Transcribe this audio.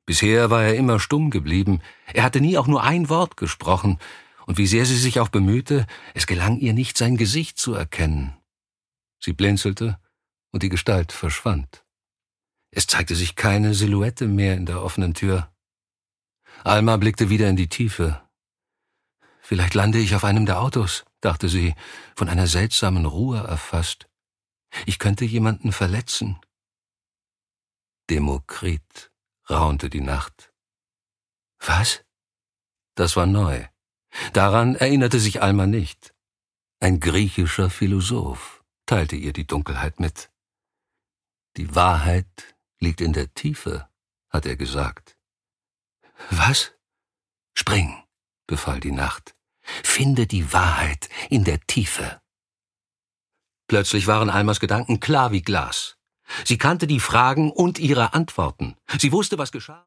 Bisher war er immer stumm geblieben, er hatte nie auch nur ein Wort gesprochen, und wie sehr sie sich auch bemühte, es gelang ihr nicht, sein Gesicht zu erkennen. Sie blinzelte, und die Gestalt verschwand. Es zeigte sich keine Silhouette mehr in der offenen Tür. Alma blickte wieder in die Tiefe. »Vielleicht lande ich auf einem der Autos«, dachte sie, von einer seltsamen Ruhe erfasst. »Ich könnte jemanden verletzen.« »Demokrit«, raunte die Nacht. »Was?« Das war neu. Daran erinnerte sich Alma nicht. Ein griechischer Philosoph, teilte ihr die Dunkelheit mit. »Die Wahrheit liegt in der Tiefe«, hat er gesagt. »Was?« »Spring«, befahl die Nacht. »Finde die Wahrheit in der Tiefe.« Plötzlich waren Almas Gedanken klar wie Glas. Sie kannte die Fragen und ihre Antworten. Sie wusste, was geschah.